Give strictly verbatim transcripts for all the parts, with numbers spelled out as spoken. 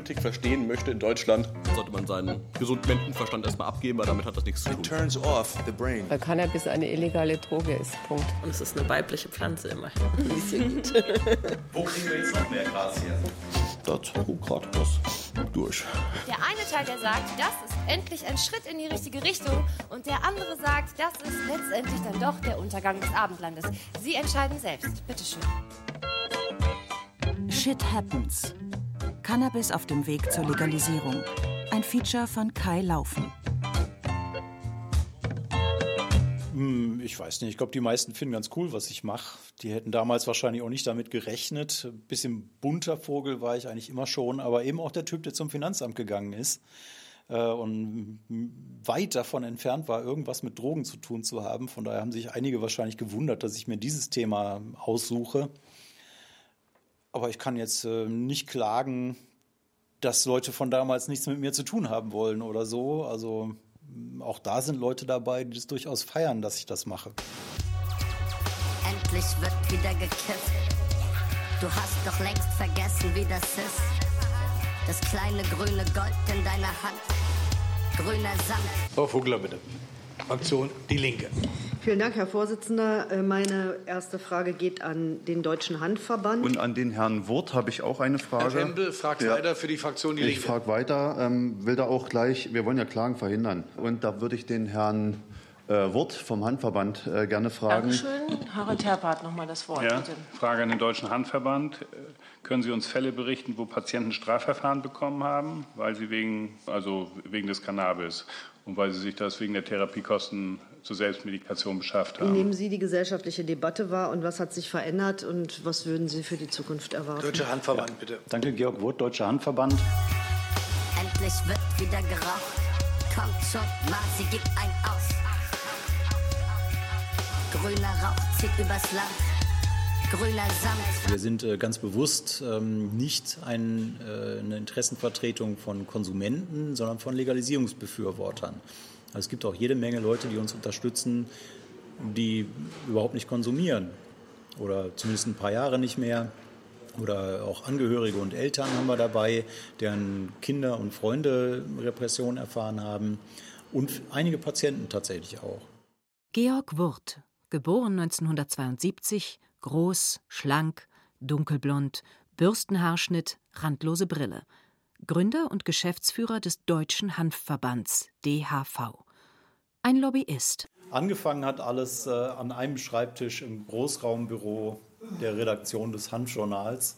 Politik verstehen möchte in Deutschland, sollte man seinen gesunden Menschenverstand erstmal abgeben, weil damit hat das nichts zu tun. It turns off the brain. Weil Cannabis eine illegale Droge ist, Punkt. Und es ist eine weibliche Pflanze immerhin. Ein bisschen gut. Wo kriegen wir jetzt noch mehr Gras her? Das ruht gerade was durch. Der eine Teil, der sagt, das ist endlich ein Schritt in die richtige Richtung, und der andere sagt, das ist letztendlich dann doch der Untergang des Abendlandes. Sie entscheiden selbst. Bitteschön. Shit Happens. Cannabis auf dem Weg zur Legalisierung. Ein Feature von Kai Laufen. Ich weiß nicht, ich glaube, die meisten finden ganz cool, was ich mache. Die hätten damals wahrscheinlich auch nicht damit gerechnet. Ein bisschen bunter Vogel war ich eigentlich immer schon, aber eben auch der Typ, der zum Finanzamt gegangen ist und weit davon entfernt war, irgendwas mit Drogen zu tun zu haben. Von daher haben sich einige wahrscheinlich gewundert, dass ich mir dieses Thema aussuche. Aber ich kann jetzt nicht klagen, dass Leute von damals nichts mit mir zu tun haben wollen oder so. Also auch da sind Leute dabei, die das durchaus feiern, dass ich das mache. Endlich wird wieder gekifft. Du hast doch längst vergessen, wie das ist. Das kleine grüne Gold in deiner Hand. Grüner Sand. Frau Vogler, bitte. Fraktion Die Linke. Vielen Dank, Herr Vorsitzender. Meine erste Frage geht an den Deutschen Handverband. Und an den Herrn Wurth habe ich auch eine Frage. Herr Tempel fragt ja. weiter für die Fraktion Die Linke. Ich frage weiter, ähm, will da auch gleich, wir wollen ja Klagen verhindern. Und da würde ich den Herrn äh, Wurth vom Handverband äh, gerne fragen. Dankeschön. Harald Terper hat noch mal das Wort. Ja, bitte. Frage an den Deutschen Handverband. Können Sie uns Fälle berichten, wo Patienten Strafverfahren bekommen haben, weil sie wegen, also wegen des Cannabis und weil sie sich das wegen der Therapiekosten zur Selbstmedikation beschafft haben? Wie nehmen Sie die gesellschaftliche Debatte wahr und was hat sich verändert und was würden Sie für die Zukunft erwarten? Deutscher Handverband, ja. bitte. Danke, Georg Wurth, Deutscher Handverband. Endlich wird wieder geraucht. Kommt schon, Marzi gibt ein Aus. Grüner Rauch zieht übers Land. Grüner Sand. Wir sind äh, ganz bewusst ähm, nicht ein, äh, eine Interessenvertretung von Konsumenten, sondern von Legalisierungsbefürwortern. Also es gibt auch jede Menge Leute, die uns unterstützen, die überhaupt nicht konsumieren oder zumindest ein paar Jahre nicht mehr. Oder auch Angehörige und Eltern haben wir dabei, deren Kinder und Freunde Repression erfahren haben. Und einige Patienten tatsächlich auch. Georg Wurth, geboren neunzehnhundertzweiundsiebzig, groß, schlank, dunkelblond, Bürstenhaarschnitt, randlose Brille. Gründer und Geschäftsführer des Deutschen Hanfverbands, D H V. Ein Lobbyist. Angefangen hat alles äh, an einem Schreibtisch im Großraumbüro der Redaktion des Hanfjournals.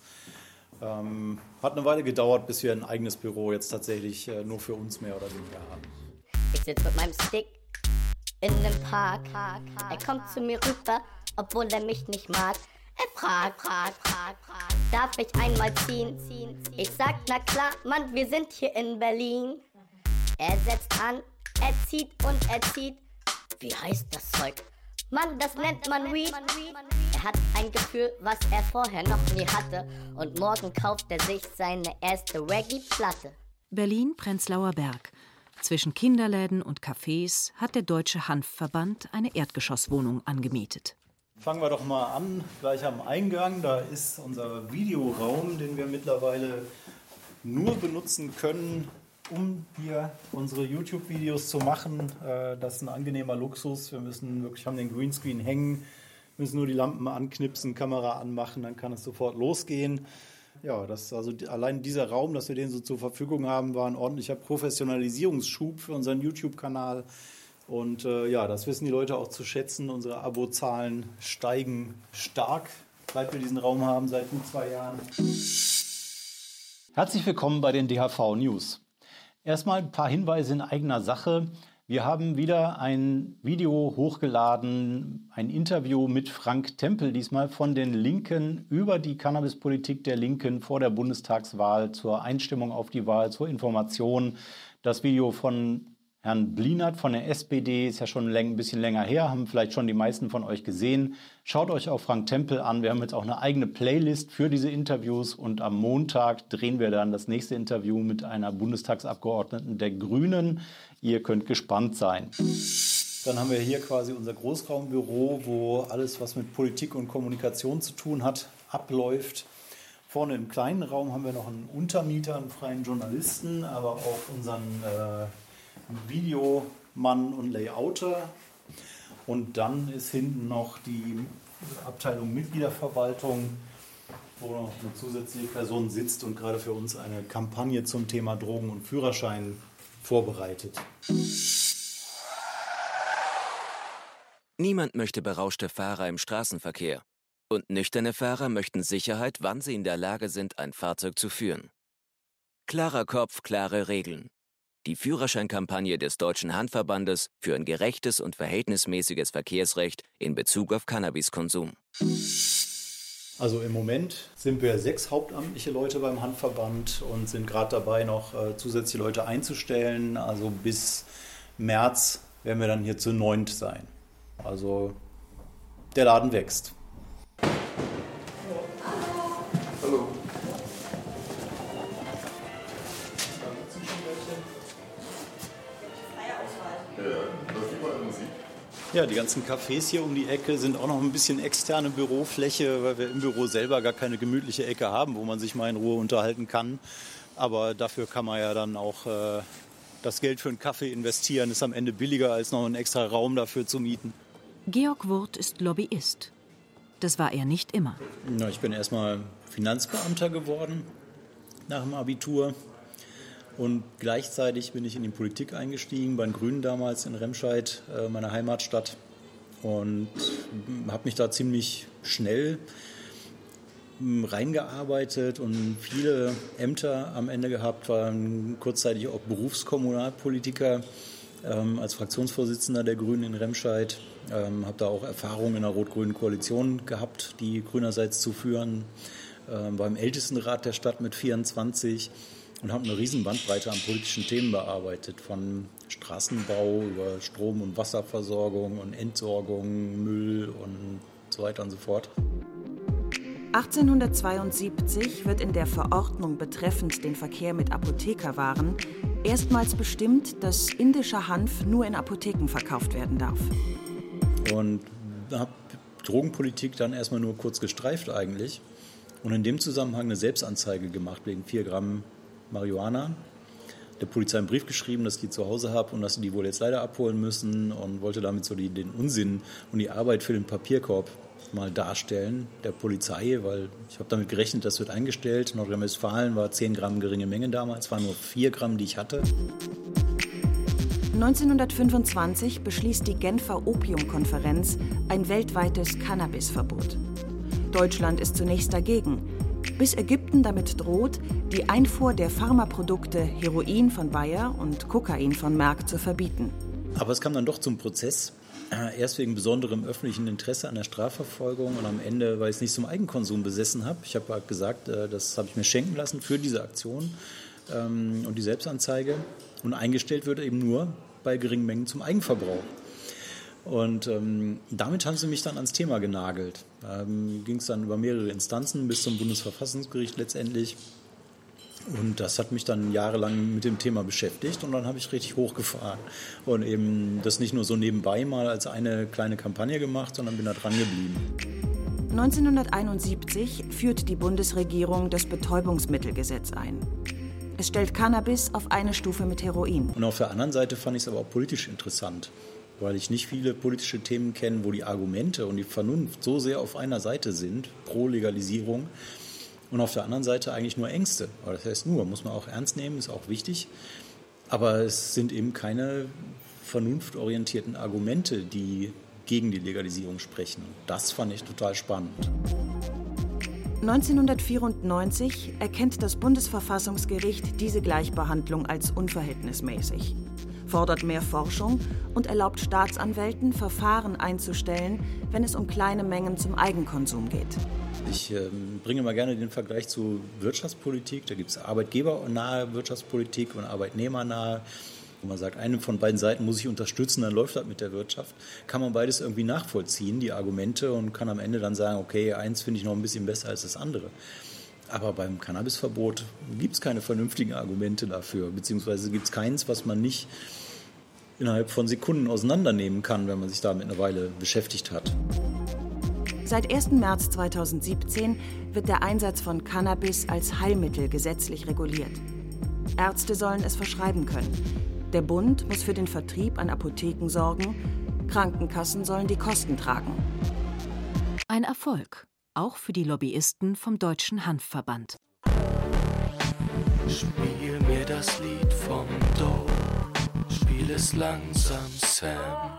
Ähm, hat eine Weile gedauert, bis wir ein eigenes Büro jetzt tatsächlich äh, nur für uns mehr oder weniger haben. Ich sitze mit meinem Stick in dem Park. Er kommt zu mir rüber, obwohl er mich nicht mag. Er fragt, fragt, fragt, fragt, darf ich einmal ziehen? Ich sag, na klar, Mann, wir sind hier in Berlin. Er setzt an, er zieht und er zieht. Wie heißt das Zeug? Mann, das nennt man Weed. Er hat ein Gefühl, was er vorher noch nie hatte. Und morgen kauft er sich seine erste Reggae-Platte. Berlin-Prenzlauer Berg. Zwischen Kinderläden und Cafés hat der Deutsche Hanfverband eine Erdgeschosswohnung angemietet. Fangen wir doch mal an, gleich am Eingang. Da ist unser Videoraum, den wir mittlerweile nur benutzen können, um hier unsere YouTube-Videos zu machen. Das ist ein angenehmer Luxus. Wir müssen wirklich, haben den Greenscreen hängen, müssen nur die Lampen anknipsen, Kamera anmachen, dann kann es sofort losgehen. Ja, das, also allein dieser Raum, dass wir den so zur Verfügung haben, war ein ordentlicher Professionalisierungsschub für unseren YouTube-Kanal. Und äh, ja, das wissen die Leute auch zu schätzen. Unsere Abozahlen steigen stark, seit wir diesen Raum haben, seit gut zwei Jahren. Herzlich willkommen bei den D H V News. Erstmal ein paar Hinweise in eigener Sache. Wir haben wieder ein Video hochgeladen, ein Interview mit Frank Tempel, diesmal von den Linken über die Cannabispolitik der Linken vor der Bundestagswahl, zur Einstimmung auf die Wahl, zur Information. Das Video von Herrn Blinert von der S P D ist ja schon ein bisschen länger her, haben vielleicht schon die meisten von euch gesehen. Schaut euch auch Frank Tempel an. Wir haben jetzt auch eine eigene Playlist für diese Interviews und am Montag drehen wir dann das nächste Interview mit einer Bundestagsabgeordneten der Grünen. Ihr könnt gespannt sein. Dann haben wir hier quasi unser Großraumbüro, wo alles, was mit Politik und Kommunikation zu tun hat, abläuft. Vorne im kleinen Raum haben wir noch einen Untermieter, einen freien Journalisten, aber auch unseren äh, Videomann und Layouter. Und dann ist hinten noch die Abteilung Mitgliederverwaltung, wo noch eine zusätzliche Person sitzt und gerade für uns eine Kampagne zum Thema Drogen und Führerschein vorbereitet. Niemand möchte berauschte Fahrer im Straßenverkehr. Und nüchterne Fahrer möchten Sicherheit, wann sie in der Lage sind, ein Fahrzeug zu führen. Klarer Kopf, klare Regeln. Die Führerscheinkampagne des Deutschen Handverbandes für ein gerechtes und verhältnismäßiges Verkehrsrecht in Bezug auf Cannabiskonsum. Also im Moment sind wir sechs hauptamtliche Leute beim Handverband und sind gerade dabei, noch äh, zusätzliche Leute einzustellen. Also bis März werden wir dann hier zu neunt sein. Also der Laden wächst. Hallo. Ja, die ganzen Cafés hier um die Ecke sind auch noch ein bisschen externe Bürofläche, weil wir im Büro selber gar keine gemütliche Ecke haben, wo man sich mal in Ruhe unterhalten kann. Aber dafür kann man ja dann auch äh, das Geld für einen Kaffee investieren. Ist am Ende billiger, als noch einen extra Raum dafür zu mieten. Georg Wurth ist Lobbyist. Das war er nicht immer. Ja, ich bin erstmal Finanzbeamter geworden nach dem Abitur. Und gleichzeitig bin ich in die Politik eingestiegen, bei den Grünen damals in Remscheid, äh, meiner Heimatstadt. Und habe mich da ziemlich schnell m, reingearbeitet und viele Ämter am Ende gehabt, war kurzzeitig auch Berufskommunalpolitiker ähm, als Fraktionsvorsitzender der Grünen in Remscheid. Ähm, habe da auch Erfahrungen in der rot-grünen Koalition gehabt, die grünerseits zu führen. Ähm, war im Ältestenrat der Stadt mit vierundzwanzig. Und habe eine riesen Bandbreite an politischen Themen bearbeitet, von Straßenbau über Strom- und Wasserversorgung und Entsorgung, Müll und so weiter und so fort. achtzehnhundertzweiundsiebzig wird in der Verordnung betreffend den Verkehr mit Apothekerwaren erstmals bestimmt, dass indischer Hanf nur in Apotheken verkauft werden darf. Und habe Drogenpolitik dann erstmal nur kurz gestreift eigentlich und in dem Zusammenhang eine Selbstanzeige gemacht wegen vier Gramm Marihuana. Der Polizei einen Brief geschrieben, dass ich die zu Hause habe und dass sie die wohl jetzt leider abholen müssen und wollte damit so die, den Unsinn und die Arbeit für den Papierkorb mal darstellen der Polizei, weil ich habe damit gerechnet, das wird eingestellt. Nordrhein-Westfalen war zehn Gramm geringe Menge damals, waren nur vier Gramm, die ich hatte. neunzehnhundertfünfundzwanzig beschließt die Genfer Opiumkonferenz ein weltweites Cannabisverbot. Deutschland ist zunächst dagegen, bis Ägypten damit droht, die Einfuhr der Pharmaprodukte Heroin von Bayer und Kokain von Merck zu verbieten. Aber es kam dann doch zum Prozess, erst wegen besonderem öffentlichen Interesse an der Strafverfolgung und am Ende, weil ich es nicht zum Eigenkonsum besessen habe. Ich habe halt gesagt, das habe ich mir schenken lassen für diese Aktion und die Selbstanzeige. Und eingestellt wird eben nur bei geringen Mengen zum Eigenverbrauch. Und ähm, damit haben sie mich dann ans Thema genagelt. Ähm, ging es dann über mehrere Instanzen bis zum Bundesverfassungsgericht letztendlich. Und das hat mich dann jahrelang mit dem Thema beschäftigt und dann habe ich richtig hochgefahren. Und eben das nicht nur so nebenbei mal als eine kleine Kampagne gemacht, sondern bin da dran geblieben. neunzehnhunderteinundsiebzig führt die Bundesregierung das Betäubungsmittelgesetz ein. Es stellt Cannabis auf eine Stufe mit Heroin. Und auf der anderen Seite fand ich es aber auch politisch interessant, weil ich nicht viele politische Themen kenne, wo die Argumente und die Vernunft so sehr auf einer Seite sind, pro Legalisierung, und auf der anderen Seite eigentlich nur Ängste. Aber das heißt nur, muss man auch ernst nehmen, ist auch wichtig, aber es sind eben keine vernunftorientierten Argumente, die gegen die Legalisierung sprechen. Das fand ich total spannend. neunzehnhundertvierundneunzig erkennt das Bundesverfassungsgericht diese Gleichbehandlung als unverhältnismäßig, fordert mehr Forschung und erlaubt Staatsanwälten, Verfahren einzustellen, wenn es um kleine Mengen zum Eigenkonsum geht. Ich äh, bringe mal gerne den Vergleich zu Wirtschaftspolitik. Da gibt es arbeitgebernahe Wirtschaftspolitik und arbeitnehmernahe. Wo man sagt, eine von beiden Seiten muss ich unterstützen, dann läuft das mit der Wirtschaft. Kann man beides irgendwie nachvollziehen, die Argumente, und kann am Ende dann sagen, okay, eins finde ich noch ein bisschen besser als das andere. Aber beim Cannabisverbot gibt es keine vernünftigen Argumente dafür, beziehungsweise gibt es keins, was man nicht innerhalb von Sekunden auseinandernehmen kann, wenn man sich damit eine Weile beschäftigt hat. Seit ersten März zweitausendsiebzehn wird der Einsatz von Cannabis als Heilmittel gesetzlich reguliert. Ärzte sollen es verschreiben können. Der Bund muss für den Vertrieb an Apotheken sorgen. Krankenkassen sollen die Kosten tragen. Ein Erfolg, auch für die Lobbyisten vom Deutschen Hanfverband. Spiel mir das Lied vom Dope, spiel es langsam, Sam.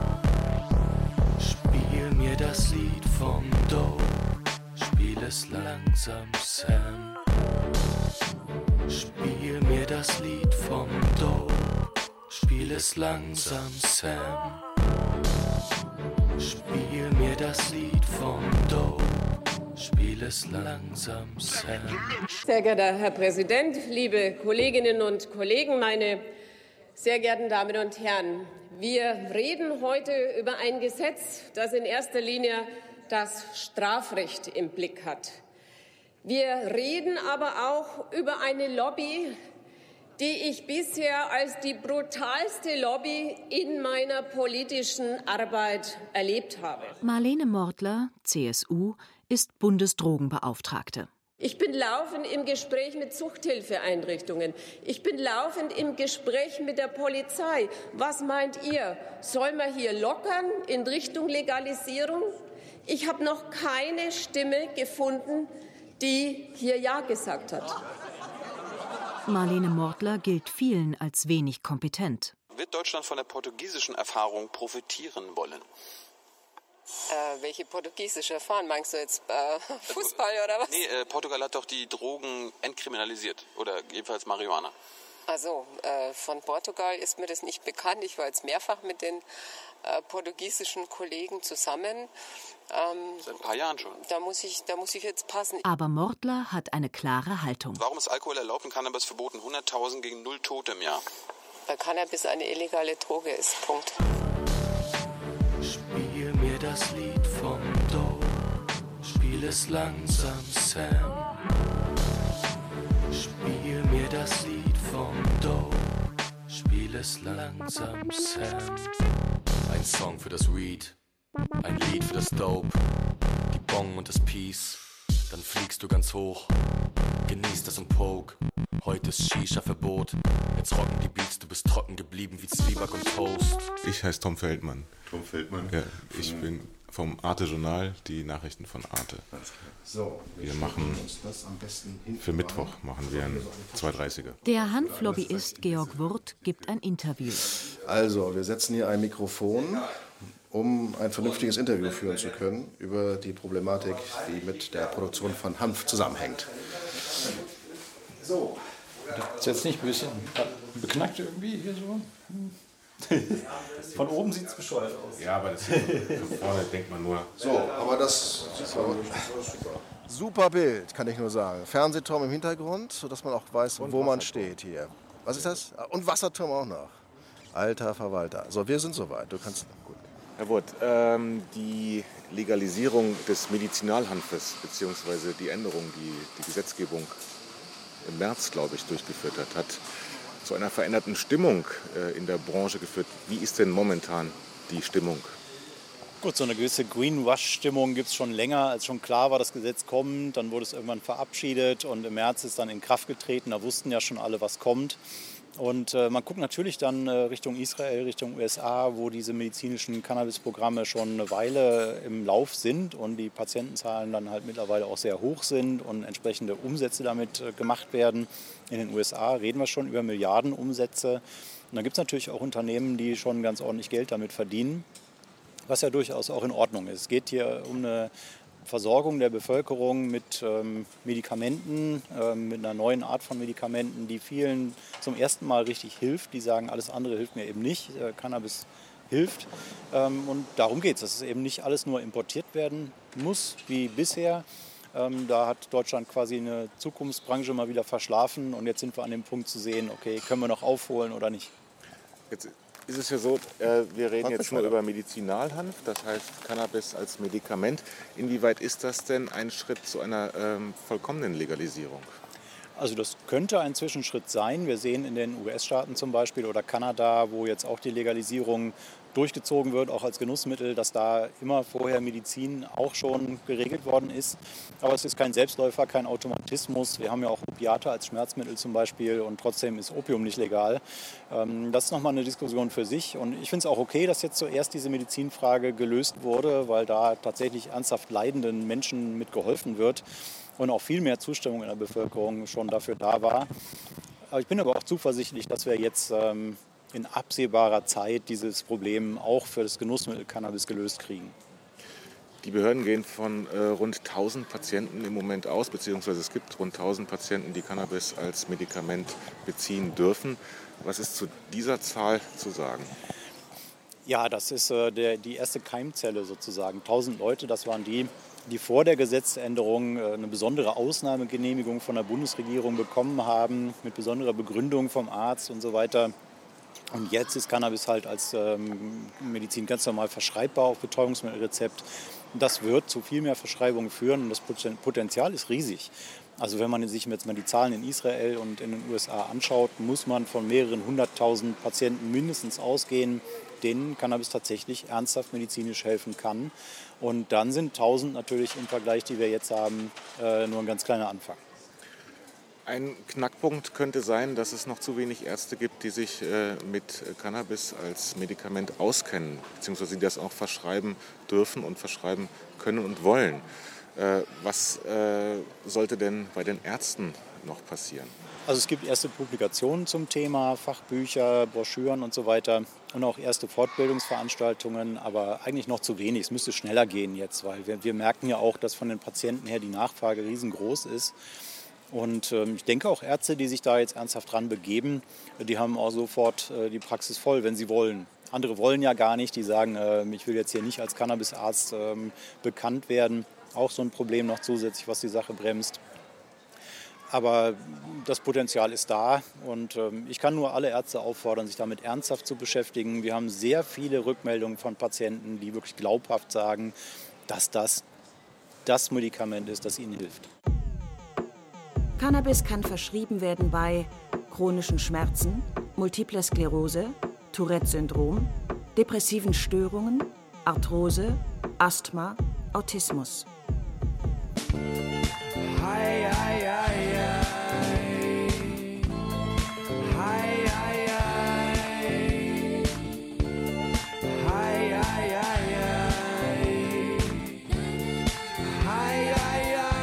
Spiel mir das Lied vom Dope, spiel es langsam, Sam. Spiel mir das Lied vom Dope, spiel es langsam, Sam. Spiel mir das Lied vom Dope, spiel es langsam, Sam. Sehr geehrter Herr Präsident, liebe Kolleginnen und Kollegen, meine sehr geehrten Damen und Herren! Wir reden heute über ein Gesetz, das in erster Linie das Strafrecht im Blick hat. Wir reden aber auch über eine Lobby, die ich bisher als die brutalste Lobby in meiner politischen Arbeit erlebt habe. Marlene Mortler, C S U, ist Bundesdrogenbeauftragte. Ich bin laufend im Gespräch mit Suchthilfeeinrichtungen. Ich bin laufend im Gespräch mit der Polizei. Was meint ihr? Soll man hier lockern in Richtung Legalisierung? Ich habe noch keine Stimme gefunden, die hier Ja gesagt hat. Marlene Mortler gilt vielen als wenig kompetent. Wird Deutschland von der portugiesischen Erfahrung profitieren wollen? Äh, welche portugiesische Erfahrung? Meinst du jetzt äh, Fußball oder was? Nee, äh, Portugal hat doch die Drogen entkriminalisiert. Oder jedenfalls Marihuana. Also äh, von Portugal ist mir das nicht bekannt. Ich war jetzt mehrfach mit den äh, portugiesischen Kollegen zusammen. Ähm, Seit ein paar Jahren schon. Da muss ich, da muss ich jetzt passen. Aber Mortler hat eine klare Haltung. Warum ist Alkohol erlaubt und Cannabis verboten? hunderttausend gegen null Tote im Jahr. Weil Cannabis eine illegale Droge ist. Punkt. Spiel mir das Lied vom Dope, spiel es langsam, Sam. Spiel mir das Lied vom Dope, spiel es langsam, Sam. Ein Song für das Weed, ein Lied für das Dope, die Bong und das Peace. Dann fliegst du ganz hoch, genießt das und Poke. Heute ist Shisha-Verbot, jetzt rocken die Beats, du bist trocken geblieben wie Zwieback und Toast. Ich heiße Tom Feldmann. Tom Feldmann? Ja, ich bin vom Arte-Journal, die Nachrichten von Arte. So, wir, wir machen uns das am besten für Mittwoch machen wir einen zwei dreißiger. Der Hanflobbyist Georg Wurth gibt ein Interview. Also, wir setzen hier ein Mikrofon, um ein vernünftiges Interview führen zu können über die Problematik, die mit der Produktion von Hanf zusammenhängt. So. Ist jetzt nicht ein bisschen beknackt irgendwie hier so? Von oben sieht es bescheuert aus. Ja, aber das hier von vorne denkt man nur. So, aber das ist aber super Bild, kann ich nur sagen. Fernsehturm im Hintergrund, sodass man auch weiß, wo man steht hier. Was ist das? Und Wasserturm auch noch. Alter Verwalter. So, wir sind soweit. Du kannst. Gut. Herr Wurth, ähm, die Legalisierung des Medizinalhanfes beziehungsweise die Änderung, die die Gesetzgebung im März, glaube ich, durchgeführt hat, hat zu einer veränderten Stimmung äh, in der Branche geführt. Wie ist denn momentan die Stimmung? Gut, so eine gewisse Greenwash-Stimmung gibt es schon länger, als schon klar war, das Gesetz kommt. Dann wurde es irgendwann verabschiedet und im März ist dann in Kraft getreten. Da wussten ja schon alle, was kommt. Und äh, man guckt natürlich dann äh, Richtung Israel, Richtung U S A, wo diese medizinischen Cannabis-Programme schon eine Weile im Lauf sind und die Patientenzahlen dann halt mittlerweile auch sehr hoch sind und entsprechende Umsätze damit äh, gemacht werden. In den U S A reden wir schon über Milliardenumsätze. Und da gibt es natürlich auch Unternehmen, die schon ganz ordentlich Geld damit verdienen, was ja durchaus auch in Ordnung ist. Es geht hier um eine Versorgung der Bevölkerung mit ähm, Medikamenten, ähm, mit einer neuen Art von Medikamenten, die vielen zum ersten Mal richtig hilft. Die sagen, alles andere hilft mir eben nicht, äh, Cannabis hilft. Ähm, und darum geht es, dass es eben nicht alles nur importiert werden muss, wie bisher. Ähm, da hat Deutschland quasi eine Zukunftsbranche mal wieder verschlafen und jetzt sind wir an dem Punkt zu sehen, okay, können wir noch aufholen oder nicht. Jetzt ist es ja so, äh, wir reden jetzt nur über Medizinalhanf, das heißt Cannabis als Medikament. Inwieweit ist das denn ein Schritt zu einer ähm, vollkommenen Legalisierung? Also das könnte ein Zwischenschritt sein. Wir sehen in den U S-Staaten zum Beispiel oder Kanada, wo jetzt auch die Legalisierung durchgezogen wird, auch als Genussmittel, dass da immer vorher Medizin auch schon geregelt worden ist. Aber es ist kein Selbstläufer, kein Automatismus. Wir haben ja auch Opiate als Schmerzmittel zum Beispiel und trotzdem ist Opium nicht legal. Das ist nochmal eine Diskussion für sich und ich finde es auch okay, dass jetzt zuerst diese Medizinfrage gelöst wurde, weil da tatsächlich ernsthaft leidenden Menschen mit geholfen wird und auch viel mehr Zustimmung in der Bevölkerung schon dafür da war. Aber ich bin aber auch zuversichtlich, dass wir jetzt ähm, in absehbarer Zeit dieses Problem auch für das Genussmittel Cannabis gelöst kriegen. Die Behörden gehen von äh, rund tausend Patienten im Moment aus, beziehungsweise es gibt rund tausend Patienten, die Cannabis als Medikament beziehen dürfen. Was ist zu dieser Zahl zu sagen? Ja, das ist äh, der, die erste Keimzelle sozusagen. tausend Leute, das waren die, die vor der Gesetzesänderung äh, eine besondere Ausnahmegenehmigung von der Bundesregierung bekommen haben, mit besonderer Begründung vom Arzt und so weiter. Und jetzt ist Cannabis halt als ähm, Medizin ganz normal verschreibbar auf Betäubungsmittelrezept. Das wird zu viel mehr Verschreibungen führen und das Potenzial ist riesig. Also wenn man sich jetzt mal die Zahlen in Israel und in den U S A anschaut, muss man von mehreren hunderttausend Patienten mindestens ausgehen, denen Cannabis tatsächlich ernsthaft medizinisch helfen kann. Und dann sind tausend natürlich im Vergleich, die wir jetzt haben, äh, nur ein ganz kleiner Anfang. Ein Knackpunkt könnte sein, dass es noch zu wenig Ärzte gibt, die sich äh, mit Cannabis als Medikament auskennen, beziehungsweise die das auch verschreiben dürfen und verschreiben können und wollen. Äh, was äh, sollte denn bei den Ärzten noch passieren? Also es gibt erste Publikationen zum Thema, Fachbücher, Broschüren und so weiter und auch erste Fortbildungsveranstaltungen, aber eigentlich noch zu wenig. Es müsste schneller gehen jetzt, weil wir, wir merken ja auch, dass von den Patienten her die Nachfrage riesengroß ist. Und ähm, ich denke auch Ärzte, die sich da jetzt ernsthaft dran begeben, die haben auch sofort äh, die Praxis voll, wenn sie wollen. Andere wollen ja gar nicht, die sagen, äh, ich will jetzt hier nicht als Cannabisarzt ähm, bekannt werden. Auch so ein Problem noch zusätzlich, was die Sache bremst. Aber das Potenzial ist da und ähm, ich kann nur alle Ärzte auffordern, sich damit ernsthaft zu beschäftigen. Wir haben sehr viele Rückmeldungen von Patienten, die wirklich glaubhaft sagen, dass das das Medikament ist, das ihnen hilft. Cannabis kann verschrieben werden bei chronischen Schmerzen, Multipler Sklerose, Tourette-Syndrom, depressiven Störungen, Arthrose, Asthma, Autismus. Hi, hi, hi, hi. Hi, hi, hi. Hi, hi, hi, hi. Hi, hi, hi.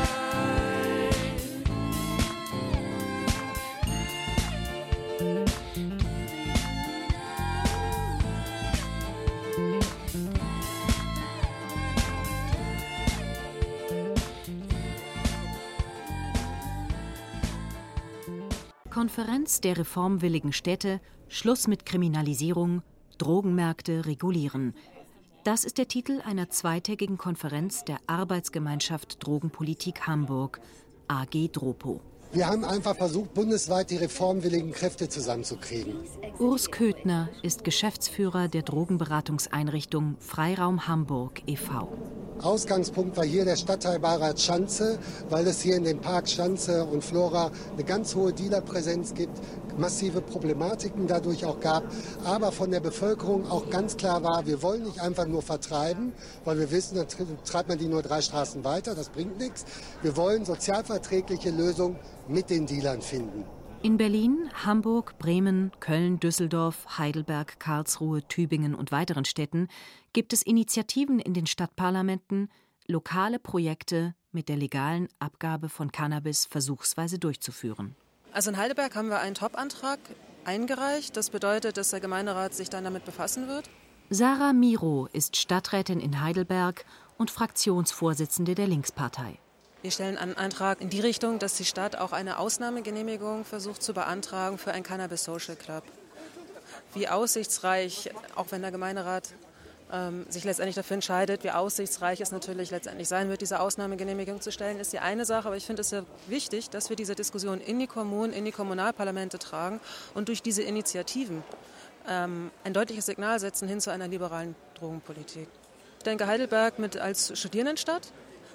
Konferenz der reformwilligen Städte, Schluss mit Kriminalisierung, Drogenmärkte regulieren. Das ist der Titel einer zweitägigen Konferenz der Arbeitsgemeinschaft Drogenpolitik Hamburg, A G DROPO. Wir haben einfach versucht, bundesweit die reformwilligen Kräfte zusammenzukriegen. Urs Köthner ist Geschäftsführer der Drogenberatungseinrichtung Freiraum Hamburg e V Ausgangspunkt war hier der Stadtteil Beirat Schanze, weil es hier in den Parks Schanze und Flora eine ganz hohe Dealerpräsenz gibt, massive Problematiken dadurch auch gab, aber von der Bevölkerung auch ganz klar war, wir wollen nicht einfach nur vertreiben, weil wir wissen, dann treibt man die nur drei Straßen weiter, das bringt nichts. Wir wollen sozialverträgliche Lösungen mit den Dealern finden. In Berlin, Hamburg, Bremen, Köln, Düsseldorf, Heidelberg, Karlsruhe, Tübingen und weiteren Städten gibt es Initiativen in den Stadtparlamenten, lokale Projekte mit der legalen Abgabe von Cannabis versuchsweise durchzuführen. Also in Heidelberg haben wir einen Top-Antrag eingereicht. Das bedeutet, dass der Gemeinderat sich dann damit befassen wird. Sarah Miro ist Stadträtin in Heidelberg und Fraktionsvorsitzende der Linkspartei. Wir stellen einen Antrag in die Richtung, dass die Stadt auch eine Ausnahmegenehmigung versucht zu beantragen für ein Cannabis Social Club. Wie aussichtsreich, auch wenn der Gemeinderat ähm, sich letztendlich dafür entscheidet, wie aussichtsreich es natürlich letztendlich sein wird, diese Ausnahmegenehmigung zu stellen, ist die eine Sache. Aber ich finde es sehr wichtig, dass wir diese Diskussion in die Kommunen, in die Kommunalparlamente tragen und durch diese Initiativen ähm, ein deutliches Signal setzen hin zu einer liberalen Drogenpolitik. Ich denke, Heidelberg mit als Studierendenstadt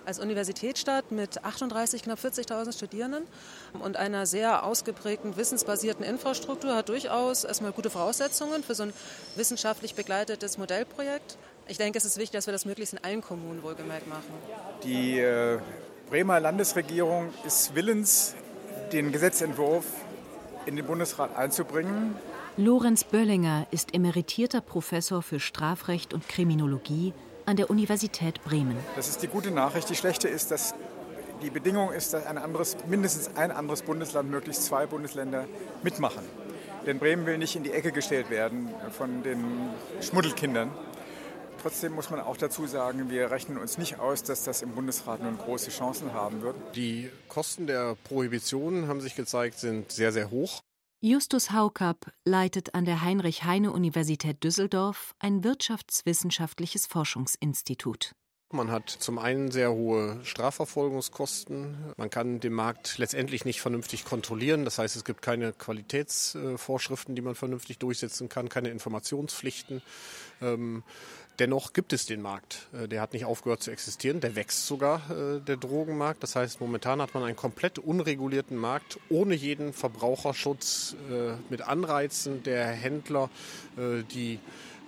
Als Universitätsstadt mit achtunddreißig, knapp vierzigtausend Studierenden und einer sehr ausgeprägten wissensbasierten Infrastruktur hat durchaus erstmal gute Voraussetzungen für so ein wissenschaftlich begleitetes Modellprojekt. Ich denke, es ist wichtig, dass wir das möglichst in allen Kommunen wohlgemerkt machen. Die äh, Bremer Landesregierung ist willens, den Gesetzentwurf in den Bundesrat einzubringen. Lorenz Böllinger ist emeritierter Professor für Strafrecht und Kriminologie an der Universität Bremen. Das ist die gute Nachricht. Die schlechte ist, dass die Bedingung ist, dass ein anderes, mindestens ein anderes Bundesland, möglichst zwei Bundesländer mitmachen. Denn Bremen will nicht in die Ecke gestellt werden von den Schmuddelkindern. Trotzdem muss man auch dazu sagen, wir rechnen uns nicht aus, dass das im Bundesrat nun große Chancen haben wird. Die Kosten der Prohibition, haben sich gezeigt, sind sehr, sehr hoch. Justus Haukapp leitet an der Heinrich-Heine-Universität Düsseldorf ein wirtschaftswissenschaftliches Forschungsinstitut. Man hat zum einen sehr hohe Strafverfolgungskosten. Man kann den Markt letztendlich nicht vernünftig kontrollieren. Das heißt, es gibt keine Qualitätsvorschriften, die man vernünftig durchsetzen kann, keine Informationspflichten. Ähm, dennoch gibt es den Markt. Der hat nicht aufgehört zu existieren. Der wächst sogar, der Drogenmarkt. Das heißt, momentan hat man einen komplett unregulierten Markt ohne jeden Verbraucherschutz, mit Anreizen der Händler, die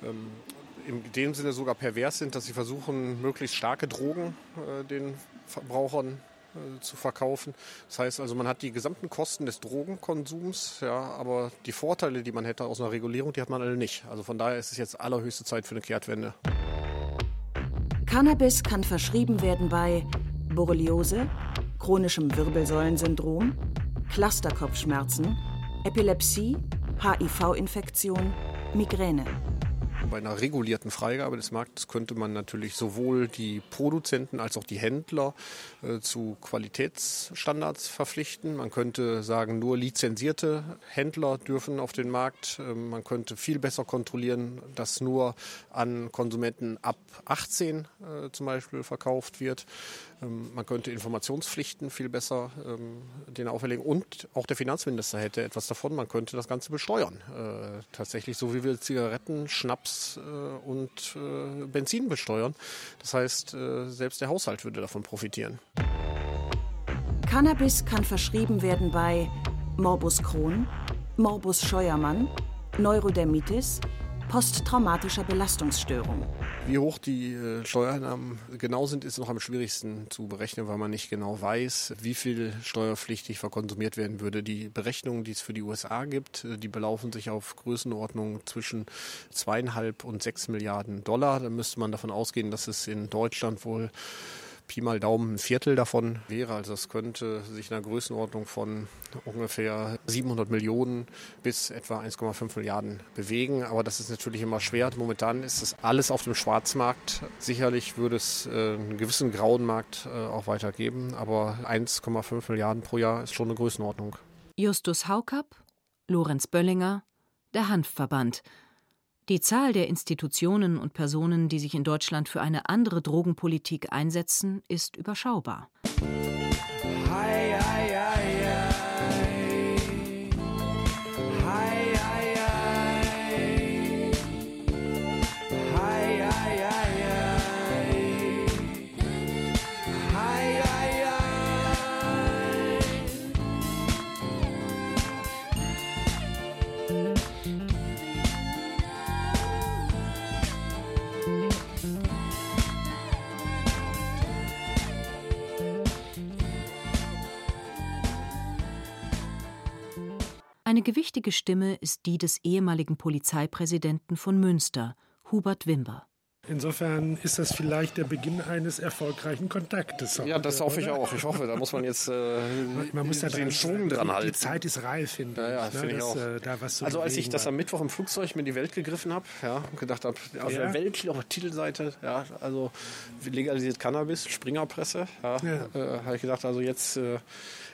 in dem Sinne sogar pervers sind, dass sie versuchen, möglichst starke Drogen äh, den Verbrauchern äh, zu verkaufen. Das heißt also, man hat die gesamten Kosten des Drogenkonsums, ja, aber die Vorteile, die man hätte aus einer Regulierung, die hat man alle nicht. Also von daher ist es jetzt allerhöchste Zeit für eine Kehrtwende. Cannabis kann verschrieben werden bei Borreliose, chronischem Wirbelsäulensyndrom, Clusterkopfschmerzen, Epilepsie, H I V-Infektion, Migräne. Bei einer regulierten Freigabe des Marktes könnte man natürlich sowohl die Produzenten als auch die Händler äh, zu Qualitätsstandards verpflichten. Man könnte sagen, nur lizenzierte Händler dürfen auf den Markt. Äh, man könnte viel besser kontrollieren, dass nur an Konsumenten ab achtzehn äh, zum Beispiel verkauft wird. Ähm, man könnte Informationspflichten viel besser ähm, denen auferlegen. Und auch der Finanzminister hätte etwas davon. Man könnte das Ganze besteuern. Äh, tatsächlich, so wie wir Zigaretten, Schnaps und äh, Benzin besteuern. Das heißt, äh, selbst der Haushalt würde davon profitieren. Cannabis kann verschrieben werden bei Morbus Crohn, Morbus Scheuermann, Neurodermitis, posttraumatischer Belastungsstörung. Wie hoch die äh, Steuereinnahmen genau sind, ist noch am schwierigsten zu berechnen, weil man nicht genau weiß, wie viel steuerpflichtig verkonsumiert werden würde. Die Berechnungen, die es für die U S A gibt, die belaufen sich auf Größenordnung zwischen zweieinhalb und sechs Milliarden Dollar. Da müsste man davon ausgehen, dass es in Deutschland wohl Pi mal Daumen ein Viertel davon wäre. Also es könnte sich in einer Größenordnung von ungefähr siebenhundert Millionen bis etwa eins Komma fünf Milliarden bewegen. Aber das ist natürlich immer schwer. Momentan ist das alles auf dem Schwarzmarkt. Sicherlich würde es äh, einen gewissen grauen Markt äh, auch weitergeben. Aber eins Komma fünf Milliarden pro Jahr ist schon eine Größenordnung. Justus Haukapp, Lorenz Böllinger, der Hanfverband. Die Zahl der Institutionen und Personen, die sich in Deutschland für eine andere Drogenpolitik einsetzen, ist überschaubar. Hi, hi, hi, hi. Hi, hi, hi. Hi, hi, hi, hi. Hi, hi, hi. Eine gewichtige Stimme ist die des ehemaligen Polizeipräsidenten von Münster, Hubert Wimber. Insofern ist das vielleicht der Beginn eines erfolgreichen Kontaktes. Ja, das hoffe ich auch. Ich hoffe, da muss man jetzt äh, man muss da den Schwung dran halten. Die Zeit ist reif, finde ja, ja, ich. Find ne, ich dass, auch. Äh, da was also als ich das war. am Mittwoch im Flugzeug mir die Welt gegriffen habe, ja, und gedacht habe, auf ja. der Welt, auf der Titelseite, ja, also legalisiert Cannabis, Springerpresse, ja, ja. äh, habe ich gedacht, also jetzt äh,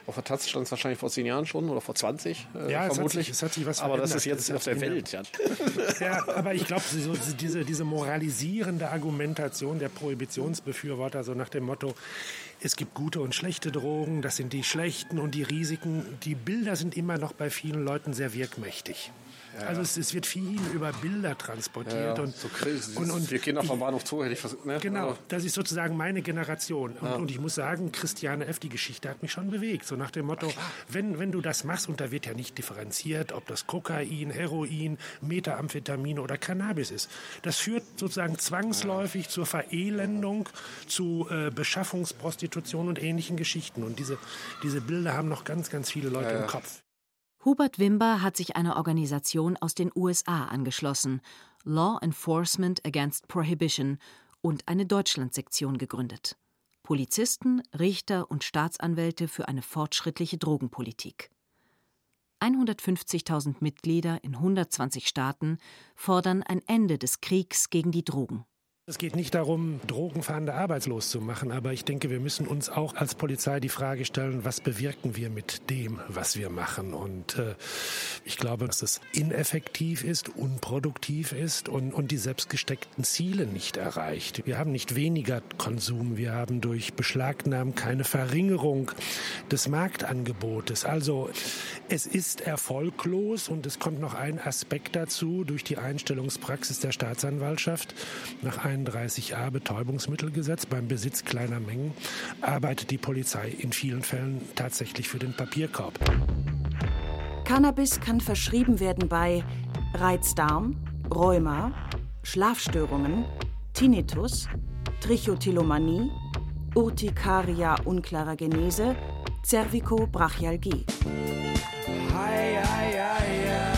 Auf der Taz stand es wahrscheinlich vor zehn Jahren schon oder vor zwanzig, äh, ja, vermutlich. Es hat sich, es hat sich was aber verändert. das ist jetzt auf der Welt. Ja, ja aber ich glaube, so, diese, diese moralisierende Argumentation der Prohibitionsbefürworter, so nach dem Motto, es gibt gute und schlechte Drogen, das sind die schlechten und die Risiken. Die Bilder sind immer noch bei vielen Leuten sehr wirkmächtig. Ja, also es, es wird viel über Bilder transportiert. Ja, und, so crazy. und, und wir gehen auch vom Bahnhof zu, hätte ich versucht. Ne? Genau, aber das ist sozusagen meine Generation. Und, ja. und ich muss sagen, Christiane F., die Geschichte hat mich schon bewegt. So nach dem Motto, wenn, wenn du das machst, und da wird ja nicht differenziert, ob das Kokain, Heroin, Methamphetamin oder Cannabis ist. Das führt sozusagen zwangsläufig ja. zur Verelendung, zu äh, Beschaffungsprostitution und ähnlichen Geschichten. Und diese, diese Bilder haben noch ganz, ganz viele Leute ja, ja. im Kopf. Hubert Wimber hat sich einer Organisation aus den U S A angeschlossen, Law Enforcement Against Prohibition, und eine Deutschlandsektion gegründet. Polizisten, Richter und Staatsanwälte für eine fortschrittliche Drogenpolitik. hundertfünfzigtausend Mitglieder in hundertzwanzig Staaten fordern ein Ende des Kriegs gegen die Drogen. Es geht nicht darum, Drogenfahnder arbeitslos zu machen, aber ich denke, wir müssen uns auch als Polizei die Frage stellen, was bewirken wir mit dem, was wir machen. Und äh, ich glaube, dass es ineffektiv ist, unproduktiv ist und, und die selbstgesteckten Ziele nicht erreicht. Wir haben nicht weniger Konsum, wir haben durch Beschlagnahmen keine Verringerung des Marktangebotes. Also es ist erfolglos und es kommt noch ein Aspekt dazu durch die Einstellungspraxis der Staatsanwaltschaft. Nach einunddreißig a Betäubungsmittelgesetz beim Besitz kleiner Mengen arbeitet die Polizei in vielen Fällen tatsächlich für den Papierkorb. Cannabis kann verschrieben werden bei Reizdarm, Rheuma, Schlafstörungen, Tinnitus, Trichotillomanie, Urtikaria unklarer Genese, Cervicobrachialgie. Hi, hi, hi, hi.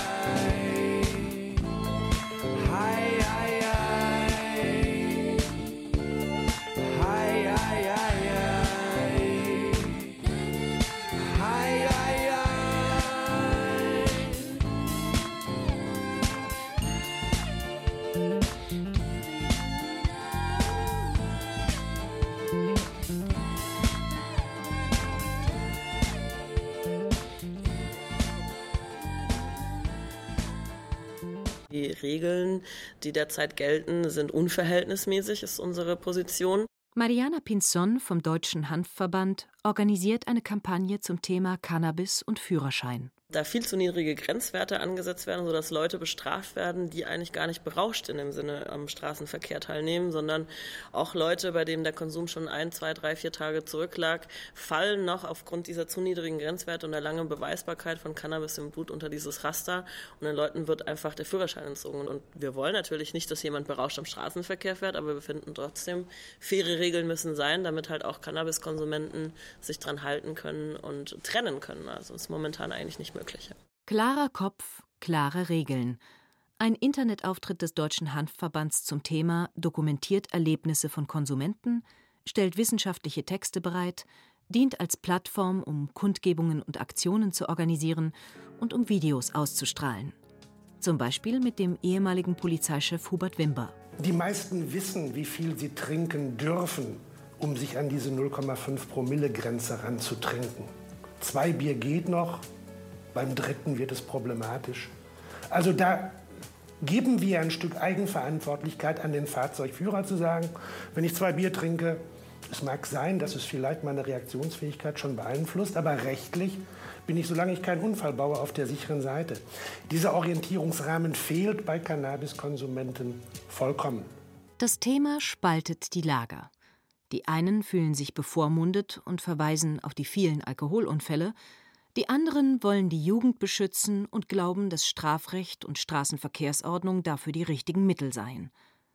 Die Regeln, die derzeit gelten, sind unverhältnismäßig, ist unsere Position. Mariana Pinzon vom Deutschen Hanfverband organisiert eine Kampagne zum Thema Cannabis und Führerschein. Da viel zu niedrige Grenzwerte angesetzt werden, sodass Leute bestraft werden, die eigentlich gar nicht berauscht in dem Sinne am Straßenverkehr teilnehmen, sondern auch Leute, bei denen der Konsum schon ein, zwei, drei, vier Tage zurücklag, fallen noch aufgrund dieser zu niedrigen Grenzwerte und der langen Beweisbarkeit von Cannabis im Blut unter dieses Raster. Und den Leuten wird einfach der Führerschein entzogen. Und wir wollen natürlich nicht, dass jemand berauscht am Straßenverkehr fährt, aber wir finden trotzdem, faire Regeln müssen sein, damit halt auch Cannabiskonsumenten sich dran halten können und trennen können. Also ist momentan eigentlich nicht möglich. Klarer Kopf, klare Regeln. Ein Internetauftritt des Deutschen Hanfverbands zum Thema dokumentiert Erlebnisse von Konsumenten, stellt wissenschaftliche Texte bereit, dient als Plattform, um Kundgebungen und Aktionen zu organisieren und um Videos auszustrahlen. Zum Beispiel mit dem ehemaligen Polizeichef Hubert Wimber. Die meisten wissen, wie viel sie trinken dürfen, um sich an diese null Komma fünf Promille Grenze ranzutrinken. Zwei Bier geht noch, beim dritten wird es problematisch. Also da geben wir ein Stück Eigenverantwortlichkeit an den Fahrzeugführer zu sagen, wenn ich zwei Bier trinke, es mag sein, dass es vielleicht meine Reaktionsfähigkeit schon beeinflusst, aber rechtlich bin ich, solange ich keinen Unfall baue, auf der sicheren Seite. Dieser Orientierungsrahmen fehlt bei Cannabiskonsumenten vollkommen. Das Thema spaltet die Lager. Die einen fühlen sich bevormundet und verweisen auf die vielen Alkoholunfälle, die anderen wollen die Jugend beschützen und glauben, dass Strafrecht und Straßenverkehrsordnung dafür die richtigen Mittel seien.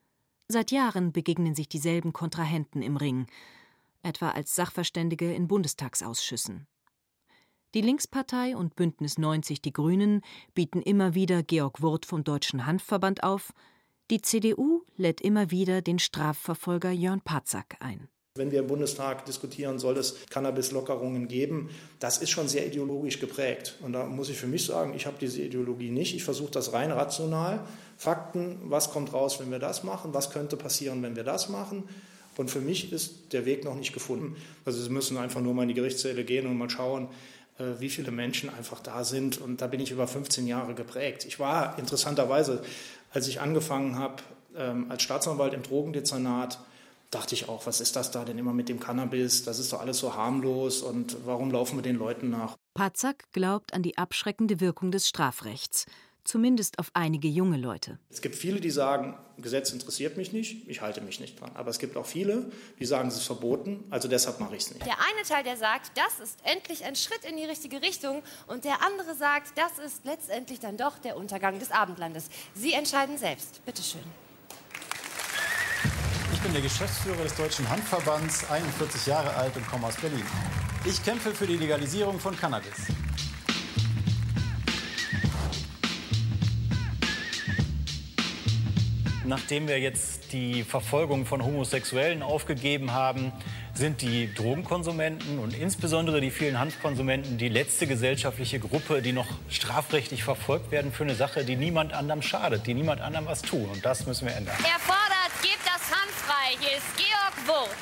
Seit Jahren begegnen sich dieselben Kontrahenten im Ring, etwa als Sachverständige in Bundestagsausschüssen. Die Linkspartei und Bündnis neunzig Die Grünen bieten immer wieder Georg Wurth vom Deutschen Hanfverband auf, die C D U lädt immer wieder den Strafverfolger Jörn Patzak ein. Wenn wir im Bundestag diskutieren, soll es Cannabis-Lockerungen geben, das ist schon sehr ideologisch geprägt. Und da muss ich für mich sagen, ich habe diese Ideologie nicht. Ich versuche das rein rational. Fakten, was kommt raus, wenn wir das machen? Was könnte passieren, wenn wir das machen? Und für mich ist der Weg noch nicht gefunden. Also Sie müssen einfach nur mal in die Gerichtssäle gehen und mal schauen, wie viele Menschen einfach da sind. Und da bin ich über fünfzehn Jahre geprägt. Ich war interessanterweise, als ich angefangen habe, als Staatsanwalt im Drogendezernat, dachte ich auch, was ist das da denn immer mit dem Cannabis? Das ist doch alles so harmlos und warum laufen wir den Leuten nach? Patzak glaubt an die abschreckende Wirkung des Strafrechts, zumindest auf einige junge Leute. Es gibt viele, die sagen, Gesetz interessiert mich nicht, ich halte mich nicht dran. Aber es gibt auch viele, die sagen, es ist verboten, also deshalb mache ich es nicht. Der eine Teil, der sagt, das ist endlich ein Schritt in die richtige Richtung, und der andere sagt, das ist letztendlich dann doch der Untergang des Abendlandes. Sie entscheiden selbst. Bitte schön. Ich bin der Geschäftsführer des Deutschen Handverbands, einundvierzig Jahre alt und komme aus Berlin. Ich kämpfe für die Legalisierung von Cannabis. Nachdem wir jetzt die Verfolgung von Homosexuellen aufgegeben haben, sind die Drogenkonsumenten und insbesondere die vielen Hanfkonsumenten die letzte gesellschaftliche Gruppe, die noch strafrechtlich verfolgt werden für eine Sache, die niemand anderem schadet, die niemand anderem was tut. Und das müssen wir ändern. Er fordert, gebt das Hanf frei. Hier ist Georg Wurth.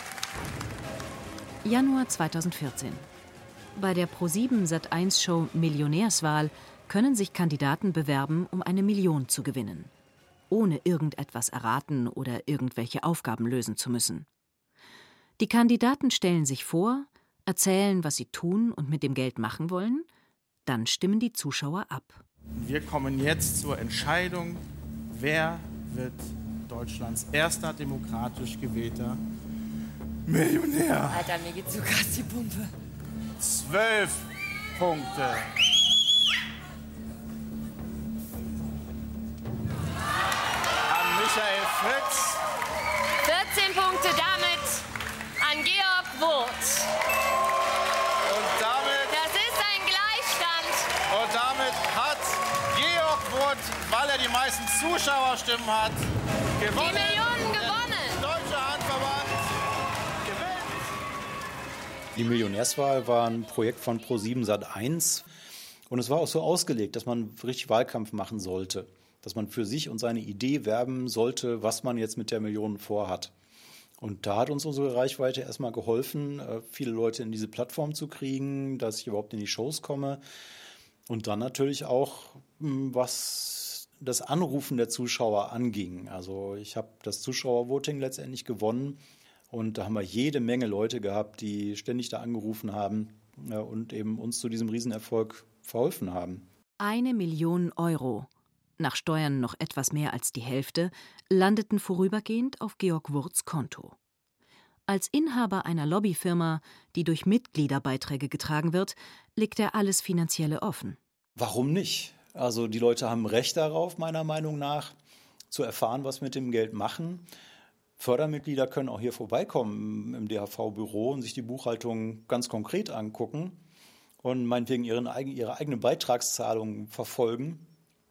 Januar zweitausendvierzehn. Bei der ProSieben Sat eins Show Millionärswahl können sich Kandidaten bewerben, um eine Million zu gewinnen, ohne irgendetwas erraten oder irgendwelche Aufgaben lösen zu müssen. Die Kandidaten stellen sich vor, erzählen, was sie tun und mit dem Geld machen wollen, dann stimmen die Zuschauer ab. Wir kommen jetzt zur Entscheidung, wer wird Deutschlands erster demokratisch gewählter Millionär. Alter, mir geht so krass die Pumpe. Zwölf Punkte. An Michael Fritz. vierzehn Punkte damit an Georg Wurth. Und damit... Das ist ein Gleichstand. Und damit hat Georg Wurth, weil er die meisten Zuschauerstimmen hat, gewonnen. Die Millionen gewonnen. Der Deutsche Handverband gewinnt. Die Millionärswahl war ein Projekt von ProSieben Sat eins. Und es war auch so ausgelegt, dass man richtig Wahlkampf machen sollte. Dass man für sich und seine Idee werben sollte, was man jetzt mit der Million vorhat. Und da hat uns unsere Reichweite erstmal geholfen, viele Leute in diese Plattform zu kriegen, dass ich überhaupt in die Shows komme. Und dann natürlich auch, was das Anrufen der Zuschauer anging. Also ich habe das Zuschauervoting letztendlich gewonnen. Und da haben wir jede Menge Leute gehabt, die ständig da angerufen haben und eben uns zu diesem Riesenerfolg verholfen haben. Eine Million Euro, nach Steuern noch etwas mehr als die Hälfte, landeten vorübergehend auf Georg Wurths Konto. Als Inhaber einer Lobbyfirma, die durch Mitgliederbeiträge getragen wird, legt er alles Finanzielle offen. Warum nicht? Also die Leute haben Recht darauf, meiner Meinung nach, zu erfahren, was wir mit dem Geld machen. Fördermitglieder können auch hier vorbeikommen im D H V-Büro und sich die Buchhaltung ganz konkret angucken und meinetwegen ihren, ihre eigene Beitragszahlung verfolgen.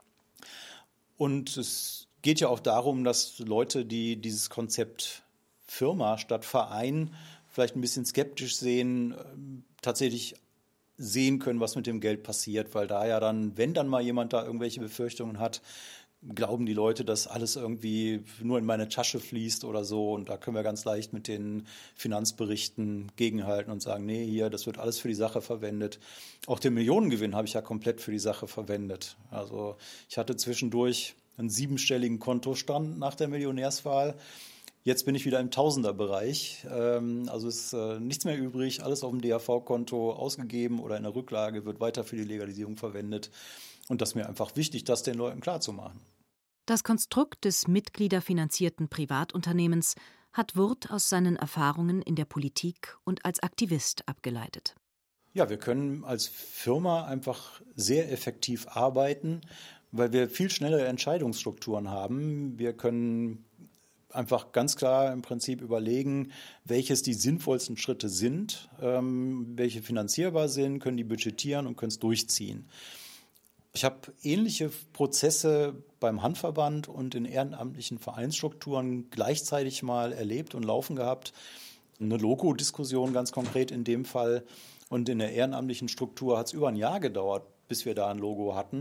Und es geht ja auch darum, dass Leute, die dieses Konzept Firma statt Verein vielleicht ein bisschen skeptisch sehen, tatsächlich sehen können, was mit dem Geld passiert, weil da ja dann, wenn dann mal jemand da irgendwelche Befürchtungen hat, glauben die Leute, dass alles irgendwie nur in meine Tasche fließt oder so. Und da können wir ganz leicht mit den Finanzberichten gegenhalten und sagen, nee, hier, das wird alles für die Sache verwendet. Auch den Millionengewinn habe ich ja komplett für die Sache verwendet. Also ich hatte zwischendurch einen siebenstelligen Kontostand nach der Millionärswahl. Jetzt bin ich wieder im Tausenderbereich. Also ist nichts mehr übrig, alles auf dem D H V-Konto ausgegeben oder in der Rücklage, wird weiter für die Legalisierung verwendet. Und das ist mir einfach wichtig, das den Leuten klarzumachen. Das Konstrukt des mitgliederfinanzierten Privatunternehmens hat Wurth aus seinen Erfahrungen in der Politik und als Aktivist abgeleitet. Ja, wir können als Firma einfach sehr effektiv arbeiten, weil wir viel schnellere Entscheidungsstrukturen haben. Wir können einfach ganz klar im Prinzip überlegen, welches die sinnvollsten Schritte sind, ähm, welche finanzierbar sind, können die budgetieren und können es durchziehen. Ich habe ähnliche Prozesse beim Handverband und in ehrenamtlichen Vereinsstrukturen gleichzeitig mal erlebt und laufen gehabt. Eine Logo-Diskussion ganz konkret in dem Fall. Und in der ehrenamtlichen Struktur hat es über ein Jahr gedauert, bis wir da ein Logo hatten.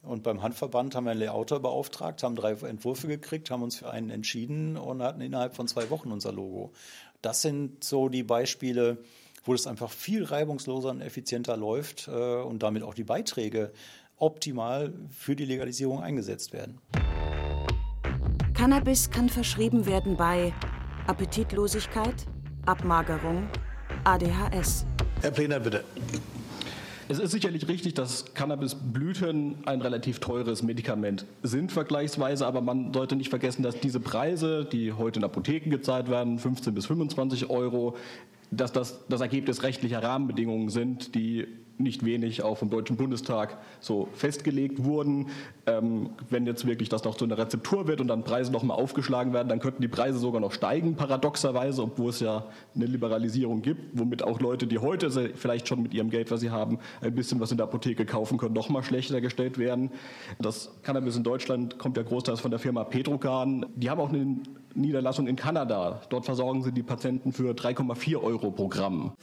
Und beim Hanfverband haben wir einen Layouter beauftragt, haben drei Entwürfe gekriegt, haben uns für einen entschieden und hatten innerhalb von zwei Wochen unser Logo. Das sind so die Beispiele, wo es einfach viel reibungsloser und effizienter läuft äh, und damit auch die Beiträge optimal für die Legalisierung eingesetzt werden. Cannabis kann verschrieben werden bei Appetitlosigkeit, Abmagerung, A D H S. Herr Plenert, bitte. Es ist sicherlich richtig, dass Cannabisblüten ein relativ teures Medikament sind vergleichsweise, aber man sollte nicht vergessen, dass diese Preise, die heute in Apotheken gezahlt werden, fünfzehn bis fünfundzwanzig Euro, dass das das Ergebnis rechtlicher Rahmenbedingungen sind, die nicht wenig auch vom Deutschen Bundestag so festgelegt wurden. Ähm, wenn jetzt wirklich das noch zu einer Rezeptur wird und dann Preise noch mal aufgeschlagen werden, dann könnten die Preise sogar noch steigen, paradoxerweise, obwohl es ja eine Liberalisierung gibt, womit auch Leute, die heute vielleicht schon mit ihrem Geld, was sie haben, ein bisschen was in der Apotheke kaufen können, noch mal schlechter gestellt werden. Das Cannabis in Deutschland kommt ja großteils von der Firma Petrocan. Die haben auch eine Niederlassung in Kanada. Dort versorgen sie die Patienten für drei Komma vier Euro pro Gramm.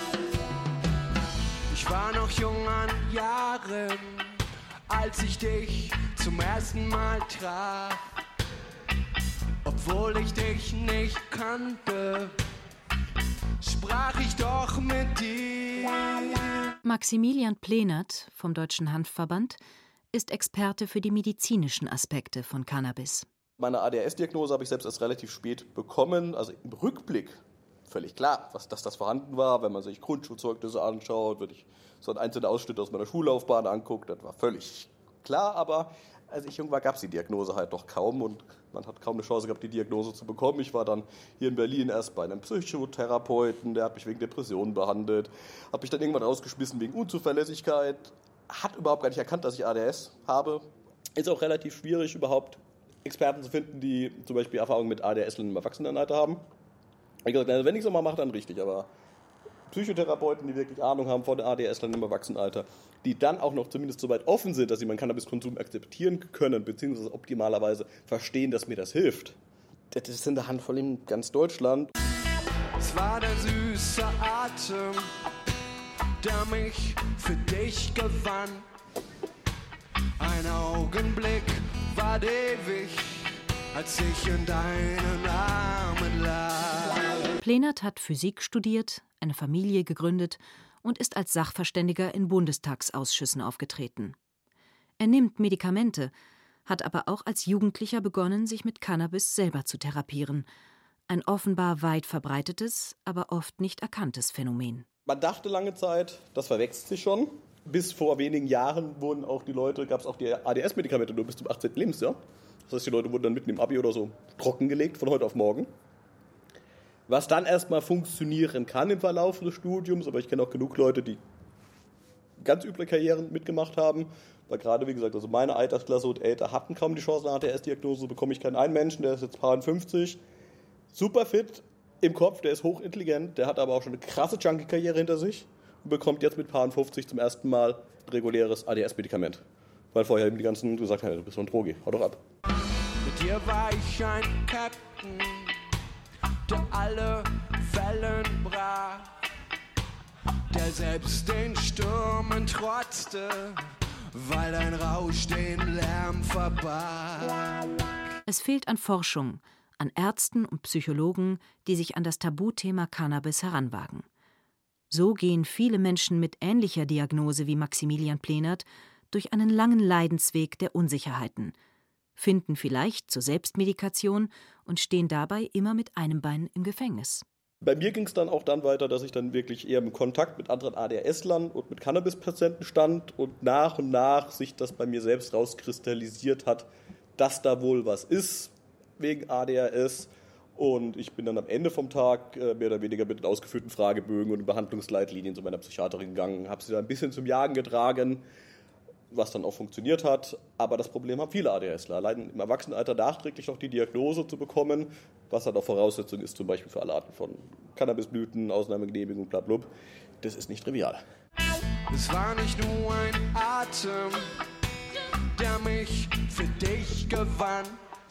Ich war noch jung an Jahren, als ich dich zum ersten Mal traf. Obwohl ich dich nicht kannte, sprach ich doch mit dir. Maximilian Plenert vom Deutschen Hanfverband ist Experte für die medizinischen Aspekte von Cannabis. Meine A D H S-Diagnose habe ich selbst erst relativ spät bekommen, also im Rückblick. Völlig klar, was, dass das vorhanden war, wenn man sich Grundschulzeugnisse anschaut, wenn ich so einen einzelnen Ausschnitt aus meiner Schullaufbahn anguckt, das war völlig klar, aber als ich jung war, gab es die Diagnose halt doch kaum und man hat kaum eine Chance gehabt, die Diagnose zu bekommen. Ich war dann hier in Berlin erst bei einem Psychotherapeuten, der hat mich wegen Depressionen behandelt, hat mich dann irgendwann rausgeschmissen wegen Unzuverlässigkeit, hat überhaupt gar nicht erkannt, dass ich A D H S habe. Ist auch relativ schwierig, überhaupt Experten zu finden, die zum Beispiel Erfahrung mit A D H S im Erwachsenenalter haben. Ich habe gesagt, wenn ich es mal mache, dann richtig, aber Psychotherapeuten, die wirklich Ahnung haben von der A D H S im Erwachsenenalter, die dann auch noch zumindest so weit offen sind, dass sie meinen Cannabiskonsum akzeptieren können, beziehungsweise optimalerweise verstehen, dass mir das hilft. Das ist in der Handvoll in ganz Deutschland. Es war der süße Atem, der mich für dich gewann. Ein Augenblick war ewig, als ich in deinen Armen lag. Plenert hat Physik studiert, eine Familie gegründet und ist als Sachverständiger in Bundestagsausschüssen aufgetreten. Er nimmt Medikamente, hat aber auch als Jugendlicher begonnen, sich mit Cannabis selber zu therapieren. Ein offenbar weit verbreitetes, aber oft nicht erkanntes Phänomen. Man dachte lange Zeit, das verwechselt sich schon. Bis vor wenigen Jahren wurden auch die Leute, gab es auch die A D H S-Medikamente nur bis zum achtzehnten Lebensjahr. Das heißt, die Leute wurden dann mitten im Abi oder so trockengelegt, von heute auf morgen. Was dann erstmal funktionieren kann im Verlauf des Studiums, aber ich kenne auch genug Leute, die ganz üble Karrieren mitgemacht haben. Weil gerade, wie gesagt, also meine Altersklasse und älter hatten kaum die Chance, eine A D H S-Diagnose bekomme ich keinen einen Menschen, der ist jetzt fünfzig, super fit im Kopf, der ist hochintelligent, der hat aber auch schon eine krasse Junkie-Karriere hinter sich und bekommt jetzt mit fünfzig zum ersten Mal reguläres A D H S-Medikament. Weil vorher eben die ganzen gesagt haben, du bist so ein Drogi, hau doch ab. Mit dir war ich ein Captain, der alle Wellen brach, der selbst den Stürmen trotzte, weil ein Rausch den Lärm verbarg. Es fehlt an Forschung, an Ärzten und Psychologen, die sich an das Tabuthema Cannabis heranwagen. So gehen viele Menschen mit ähnlicher Diagnose wie Maximilian Plenert durch einen langen Leidensweg der Unsicherheiten, finden vielleicht zur Selbstmedikation und stehen dabei immer mit einem Bein im Gefängnis. Bei mir ging es dann auch dann weiter, dass ich dann wirklich eher im Kontakt mit anderen A D H S-Lern und mit Cannabis-Patienten stand und nach und nach sich das bei mir selbst rauskristallisiert hat, dass da wohl was ist wegen A D H S. Und ich bin dann am Ende vom Tag äh, mehr oder weniger mit den ausgeführten Fragebögen und Behandlungsleitlinien zu meiner Psychiaterin gegangen, habe sie da ein bisschen zum Jagen getragen, was dann auch funktioniert hat. Aber das Problem haben viele ADHSler. Allein im Erwachsenenalter nachträglich noch die Diagnose zu bekommen, was dann auch Voraussetzung ist, zum Beispiel für alle Arten von Cannabisblüten, Ausnahmegenehmigung, blablabla. Das ist nicht trivial. Es war nicht nur ein Atem, der mich für dich gewann.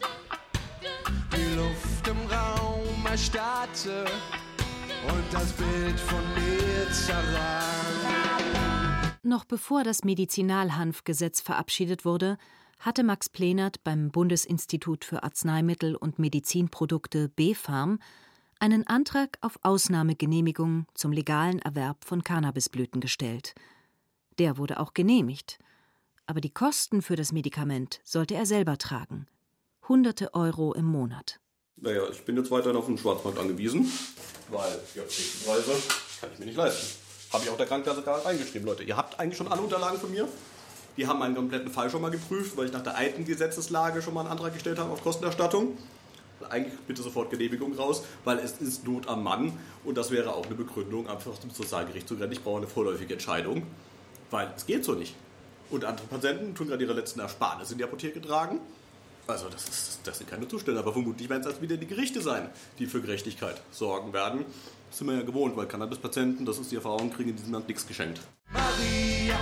Die Luft im Raum erstarrte und das Bild von mir zerrann. Noch bevor das Medizinalhanfgesetz verabschiedet wurde, hatte Max Plenert beim Bundesinstitut für Arzneimittel und Medizinprodukte BfArM einen Antrag auf Ausnahmegenehmigung zum legalen Erwerb von Cannabisblüten gestellt. Der wurde auch genehmigt. Aber die Kosten für das Medikament sollte er selber tragen. Hunderte Euro im Monat. Naja, ich bin jetzt weiterhin auf den Schwarzmarkt angewiesen, weil die Apothekenpreise kann ich mir nicht leisten. Habe ich auch der Krankenkasse gerade reingeschrieben. Leute, ihr habt eigentlich schon alle Unterlagen von mir. Die haben meinen kompletten Fall schon mal geprüft, weil ich nach der alten Gesetzeslage schon mal einen Antrag gestellt habe auf Kostenerstattung. Eigentlich bitte sofort Genehmigung raus, weil es ist Not am Mann. Und das wäre auch eine Begründung, einfach zum Sozialgericht zu rennen. Ich brauche eine vorläufige Entscheidung, weil es geht so nicht. Und andere Patienten tun gerade ihre letzten Ersparnisse in die Apotheke tragen. Also das, ist, das sind keine Zustände, aber vermutlich werden es erst wieder die Gerichte sein, die für Gerechtigkeit sorgen werden. Das sind wir ja gewohnt, weil Cannabispatienten, das ist die Erfahrung, kriegen in diesem Land nichts geschenkt. Maria,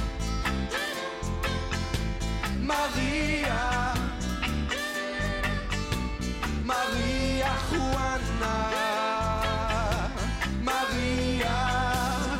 Maria, Maria Juana, Maria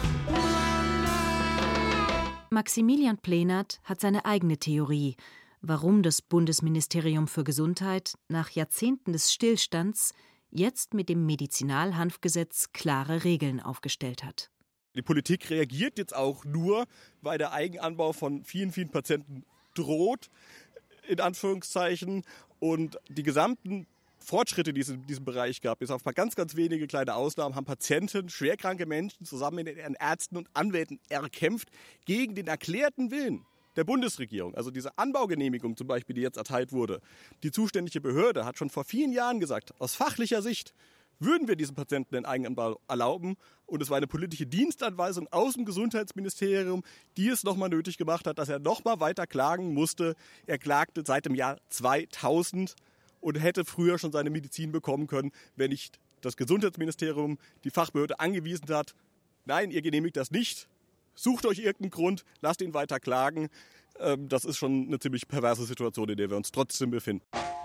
Juana. Maximilian Plenert hat seine eigene Theorie, warum das Bundesministerium für Gesundheit nach Jahrzehnten des Stillstands jetzt mit dem Medizinalhanfgesetz klare Regeln aufgestellt hat. Die Politik reagiert jetzt auch nur, weil der Eigenanbau von vielen, vielen Patienten droht, in Anführungszeichen. Und die gesamten Fortschritte, die es in diesem Bereich gab, bis auf mal ganz, ganz wenige kleine Ausnahmen, haben Patienten, schwerkranke Menschen zusammen mit ihren Ärzten und Anwälten erkämpft gegen den erklärten Willen der Bundesregierung. Also diese Anbaugenehmigung zum Beispiel, die jetzt erteilt wurde. Die zuständige Behörde hat schon vor vielen Jahren gesagt, aus fachlicher Sicht würden wir diesen Patienten den Eigenanbau erlauben. Und es war eine politische Dienstanweisung aus dem Gesundheitsministerium, die es nochmal nötig gemacht hat, dass er nochmal weiter klagen musste. Er klagte seit dem Jahr zweitausend und hätte früher schon seine Medizin bekommen können, wenn nicht das Gesundheitsministerium die Fachbehörde angewiesen hat, nein, ihr genehmigt das nicht. Sucht euch irgendeinen Grund, lasst ihn weiter klagen. Das ist schon eine ziemlich perverse Situation, in der wir uns trotzdem befinden.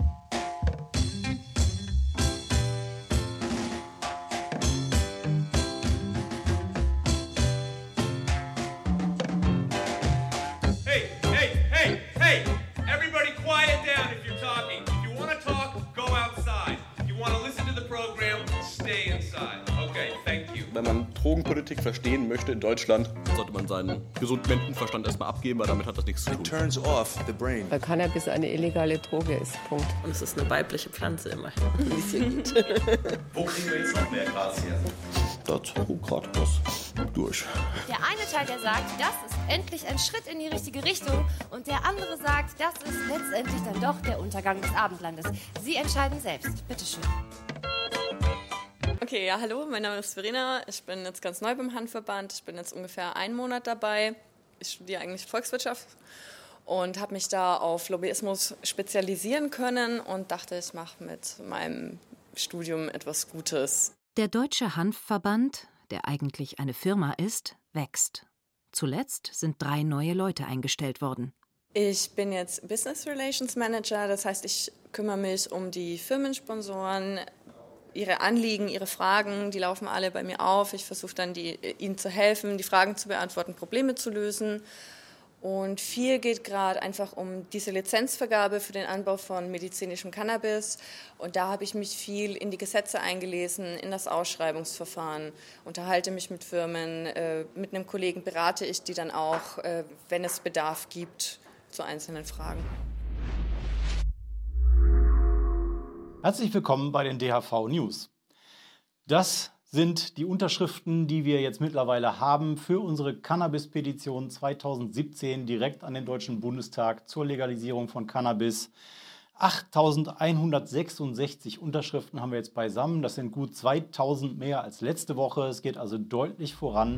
Hey, hey, hey, hey! Everybody quiet down if you're talking. If you want to talk, go outside. If you want to listen to the program, stay inside. Okay, thank you. Wenn man Drogenpolitik verstehen möchte in Deutschland, sollte man seinen gesunden Menschenverstand erstmal abgeben, weil damit hat das nichts zu tun. Turns off the brain. Weil Cannabis eine illegale Droge ist. Punkt. Und es ist eine weibliche Pflanze immerhin. Die ist hier gut. Wo kriegen wir jetzt noch mehr Gras her? Dazu gerade was durch. Der eine Teil, der sagt, das ist endlich ein Schritt in die richtige Richtung. Und der andere sagt, das ist letztendlich dann doch der Untergang des Abendlandes. Sie entscheiden selbst. Bitteschön. Okay, ja, hallo, mein Name ist Verena. Ich bin jetzt ganz neu beim Hanfverband. Ich bin jetzt ungefähr einen Monat dabei. Ich studiere eigentlich Volkswirtschaft und habe mich da auf Lobbyismus spezialisieren können und dachte, ich mache mit meinem Studium etwas Gutes. Der Deutsche Hanfverband, der eigentlich eine Firma ist, wächst. Zuletzt sind drei neue Leute eingestellt worden. Ich bin jetzt Business Relations Manager, das heißt, ich kümmere mich um die Firmensponsoren, ihre Anliegen, ihre Fragen, die laufen alle bei mir auf. Ich versuche dann, die, ihnen zu helfen, die Fragen zu beantworten, Probleme zu lösen. Und viel geht gerade einfach um diese Lizenzvergabe für den Anbau von medizinischem Cannabis. Und da habe ich mich viel in die Gesetze eingelesen, in das Ausschreibungsverfahren, unterhalte mich mit Firmen, äh, mit einem Kollegen berate ich die dann auch, äh, wenn es Bedarf gibt, zu einzelnen Fragen. Herzlich willkommen bei den D H V News. Das sind die Unterschriften, die wir jetzt mittlerweile haben für unsere Cannabis-Petition zweitausendsiebzehn direkt an den Deutschen Bundestag zur Legalisierung von Cannabis. achttausendeinhundertsechsundsechzig Unterschriften haben wir jetzt beisammen. Das sind gut zweitausend mehr als letzte Woche. Es geht also deutlich voran.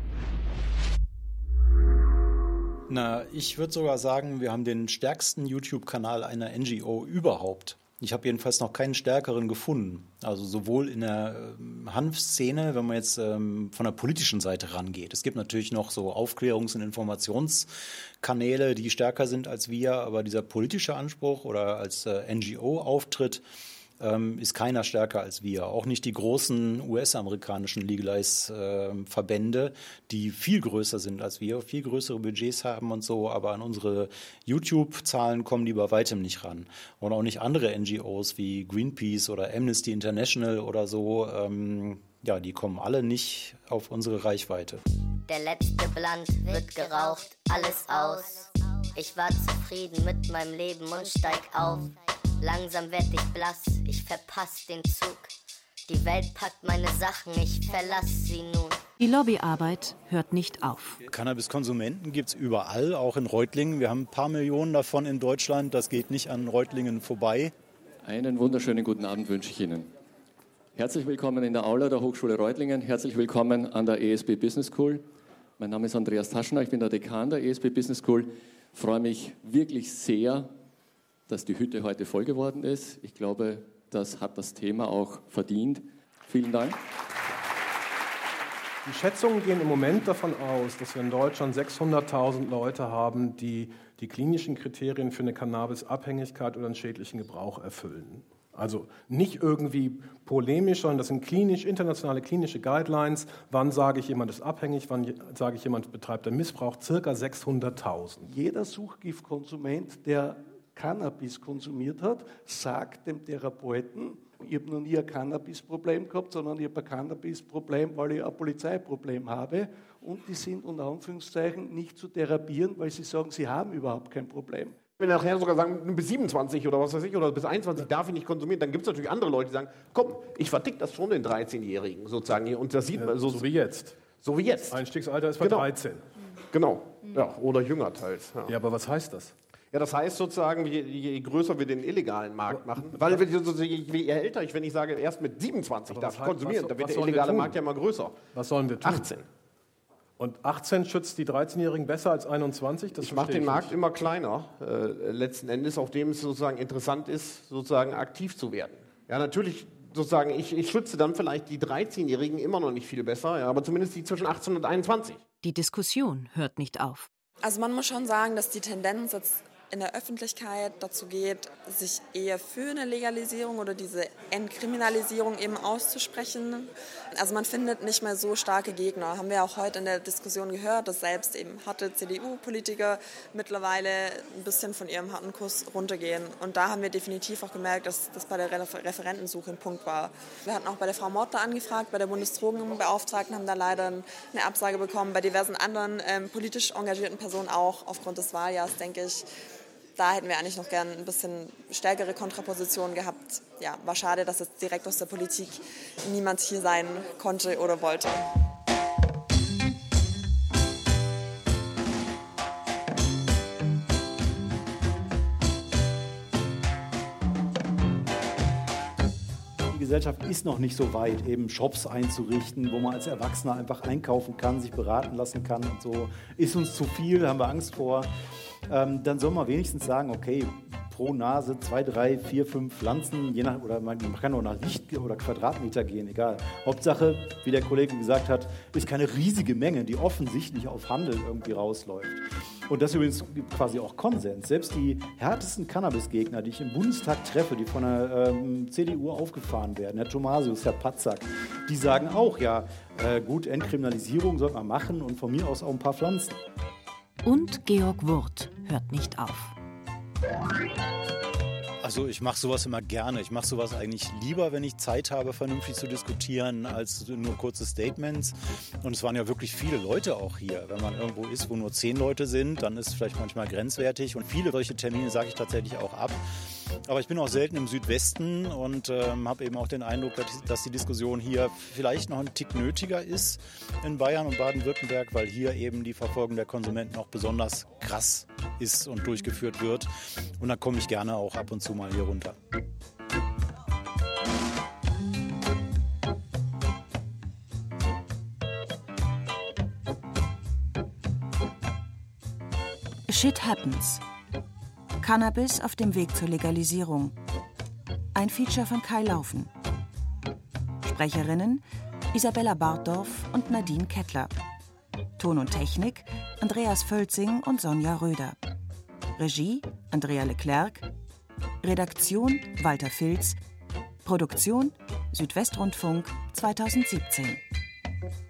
Na, ich würde sogar sagen, wir haben den stärksten YouTube-Kanal einer N G O überhaupt. Ich habe jedenfalls noch keinen stärkeren gefunden. Also sowohl in der ähm, Hanfszene, wenn man jetzt ähm, von der politischen Seite rangeht. Es gibt natürlich noch so Aufklärungs- und Informationskanäle, die stärker sind als wir. Aber dieser politische Anspruch oder als äh, N G O-Auftritt, ähm, ist keiner stärker als wir. Auch nicht die großen U S-amerikanischen Legalize-Verbände, die viel größer sind als wir, viel größere Budgets haben und so, aber an unsere YouTube-Zahlen kommen die bei weitem nicht ran. Und auch nicht andere N G Os wie Greenpeace oder Amnesty International oder so, ähm, ja, die kommen alle nicht auf unsere Reichweite. Der letzte Blunt wird geraucht, alles aus. Ich war zufrieden mit meinem Leben und steig auf. Langsam werd ich blass, ich verpass den Zug. Die Welt packt meine Sachen, ich verlass sie nun. Die Lobbyarbeit hört nicht auf. Cannabiskonsumenten gibt es überall, auch in Reutlingen. Wir haben ein paar Millionen davon in Deutschland, das geht nicht an Reutlingen vorbei. Einen wunderschönen guten Abend wünsche ich Ihnen. Herzlich willkommen in der Aula der Hochschule Reutlingen, herzlich willkommen an der E S B Business School. Mein Name ist Andreas Taschner, ich bin der Dekan der E S B Business School. Ich freue mich wirklich sehr, dass die Hütte heute voll geworden ist. Ich glaube, das hat das Thema auch verdient. Vielen Dank. Die Schätzungen gehen im Moment davon aus, dass wir in Deutschland sechshunderttausend Leute haben, die die klinischen Kriterien für eine Cannabisabhängigkeit oder einen schädlichen Gebrauch erfüllen. Also nicht irgendwie polemisch, sondern das sind klinisch, internationale klinische Guidelines. Wann sage ich, jemand ist abhängig, wann sage ich, jemand betreibt einen Missbrauch? Circa sechshunderttausend. Jeder Suchtgiftkonsument, der Cannabis konsumiert hat, sagt dem Therapeuten, ich habe noch nie ein Cannabis-Problem gehabt, sondern ich habe ein Cannabis-Problem, weil ich ein Polizeiproblem habe. Und die sind unter Anführungszeichen nicht zu therapieren, weil sie sagen, sie haben überhaupt kein Problem. Wenn wir nachher sogar sagen, bis siebenundzwanzig oder was weiß ich, oder bis einundzwanzig darf ich nicht konsumieren, dann gibt es natürlich andere Leute, die sagen, komm, ich vertick das schon den dreizehnjährigen sozusagen. Und das sieht man so, so wie jetzt. So wie jetzt. Einstiegsalter ist bei genau. dreizehn. Genau, ja, oder jünger teils. Ja. ja, aber was heißt das? Ja, das heißt sozusagen, je, je größer wir den illegalen Markt machen, weil wir, je älter ich, wenn ich sage, erst mit siebenundzwanzig darf ich konsumieren, dann wird der illegale Markt ja mal größer. Was sollen wir tun? achtzehn. Und achtzehn schützt die dreizehnjährigen besser als einundzwanzig? Das ich mache den ich Markt nicht. immer kleiner, äh, letzten Endes, auf dem es sozusagen interessant ist, sozusagen aktiv zu werden. Ja, natürlich sozusagen, ich, ich schütze dann vielleicht die dreizehnjährigen immer noch nicht viel besser, ja, aber zumindest die zwischen achtzehn und einundzwanzig. Die Diskussion hört nicht auf. Also man muss schon sagen, dass die Tendenz jetzt in der Öffentlichkeit dazu geht, sich eher für eine Legalisierung oder diese Entkriminalisierung eben auszusprechen. Also man findet nicht mehr so starke Gegner. Haben wir auch heute in der Diskussion gehört, dass selbst eben harte C D U-Politiker mittlerweile ein bisschen von ihrem harten Kurs runtergehen. Und da haben wir definitiv auch gemerkt, dass das bei der Referentensuche ein Punkt war. Wir hatten auch bei der Frau Mottler angefragt, bei der Bundesdrogenbeauftragten, haben da leider eine Absage bekommen. Bei diversen anderen ähm, politisch engagierten Personen auch aufgrund des Wahljahrs, denke ich. Da hätten wir eigentlich noch gern ein bisschen stärkere Kontrapositionen gehabt. Ja, war schade, dass jetzt direkt aus der Politik niemand hier sein konnte oder wollte. Die Gesellschaft ist noch nicht so weit, eben Shops einzurichten, wo man als Erwachsener einfach einkaufen kann, sich beraten lassen kann und so. Ist uns zu viel, haben wir Angst vor. Ähm, dann soll man wenigstens sagen, okay, pro Nase zwei, drei, vier, fünf Pflanzen, je nach, oder man kann auch nach Licht oder Quadratmeter gehen, egal. Hauptsache, wie der Kollege gesagt hat, ist keine riesige Menge, die offensichtlich auf Handel irgendwie rausläuft. Und das ist übrigens quasi auch Konsens. Selbst die härtesten Cannabis-Gegner, die ich im Bundestag treffe, die von der ähm, C D U aufgefahren werden, Herr Thomasius, Herr Patzak, die sagen auch, ja, äh, gut, Entkriminalisierung sollte man machen und von mir aus auch ein paar Pflanzen. Und Georg Wurth hört nicht auf. Also ich mache sowas immer gerne. Ich mache sowas eigentlich lieber, wenn ich Zeit habe, vernünftig zu diskutieren, als nur kurze Statements. Und es waren ja wirklich viele Leute auch hier. Wenn man irgendwo ist, wo nur zehn Leute sind, dann ist es vielleicht manchmal grenzwertig. Und viele solche Termine sage ich tatsächlich auch ab. Aber ich bin auch selten im Südwesten und ähm, habe eben auch den Eindruck, dass, dass die Diskussion hier vielleicht noch ein Tick nötiger ist in Bayern und Baden-Württemberg, weil hier eben die Verfolgung der Konsumenten auch besonders krass ist und durchgeführt wird. Und da komme ich gerne auch ab und zu mal hier runter. Shit happens. Cannabis auf dem Weg zur Legalisierung. Ein Feature von Kai Laufen. Sprecherinnen Isabella Bartdorf und Nadine Kettler. Ton und Technik Andreas Völzing und Sonja Röder. Regie Andrea Leclerc. Redaktion Walter Filz. Produktion Südwestrundfunk zweitausendsiebzehn.